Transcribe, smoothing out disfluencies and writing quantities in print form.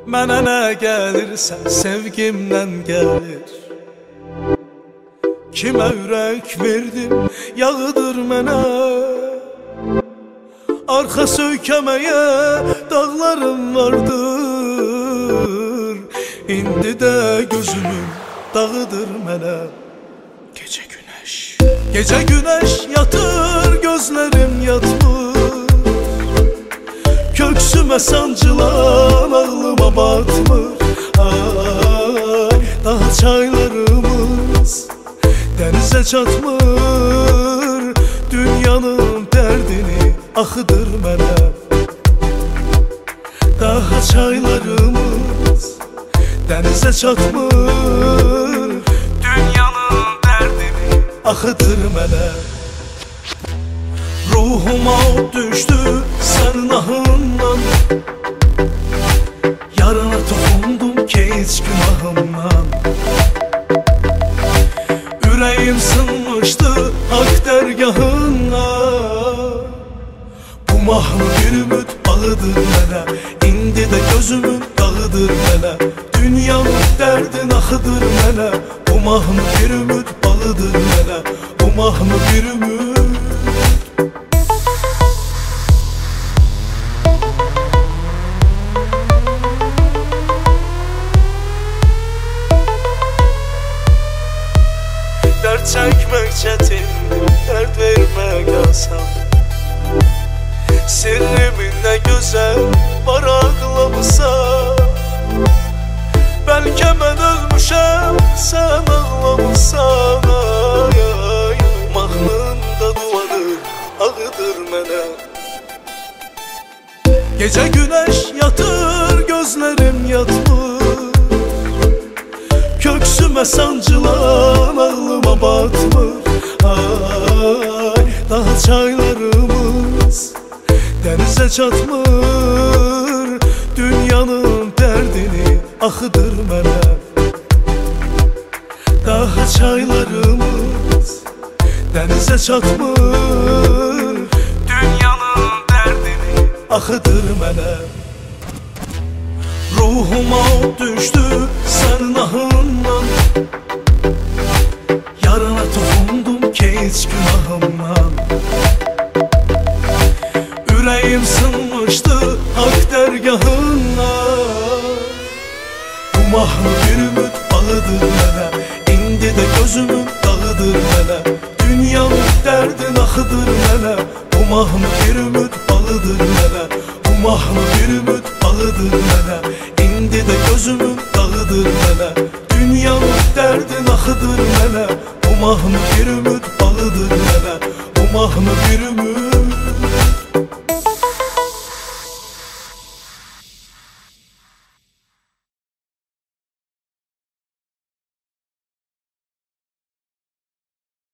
Mənə nə gəlirsə sevgimdən gəlir. Kimə ürək verdim yağıdır mənə. Arxa söykəməyə dağlarım vardır. İndi də gözümün dağıdır mənə. Gecə güneş, gecə güneş yatır, gözlərim yatmır. Köksümə sancılan ağlıma batmır. Ay, daha çaylarımız denize çatmır. Dünyanın dərdini axıdır mənə. Daha çaylarımız denize çatmır. Dünyanın dərdini axıdır mənə. Ruhuma düştü sənin ahından. Yarına toxundum keç günahımdan. Ürəyim sınmışdı hak dərgahına. Bu mahnı bir ümid bağıdır mənə. İndi də gözümün dağıdır mənə. Dünyanın dərdin axıdır mənə. Bu mahnı bir ümid bağıdır mənə. Bu mahnı bir ümid. Dert çəkmək çətin, dərd vermək asan. Sirrimin nə gözəl var ağlamısan. Bəlkə mən ölmüşəm, sən ağlamısan. Ay, ay, mahnında duvarı ağıdır mənə. Gecə güneş yatır, gözlərim yatmır. Köksümə sancılan ağlıma batmır. Ay, daha çaylarımız denize çatmır. Dünyanın dərdini axıdır mənə. Daha çaylarımız denize çatmır. Dünyanın dərdini axıdır mənə. Ruhuma düştü sənin ahından. Yarına toxundum keç günahımdan. Ürəyim sınmışdı hak dərgahına. Bu mahnı bir ümid bağıdır mənə. İndi də gözümün dağıdır mənə. Dünyanın dərdin axıdır mənə. Bu mahnı bir ümid bağıdır mənə. Bu mahnı bir ümid bağıdır mənə. İndi də gözümün dağıdır mənə. Dünyanın dərdin axıdır mənə. Bu mahnı bir ümid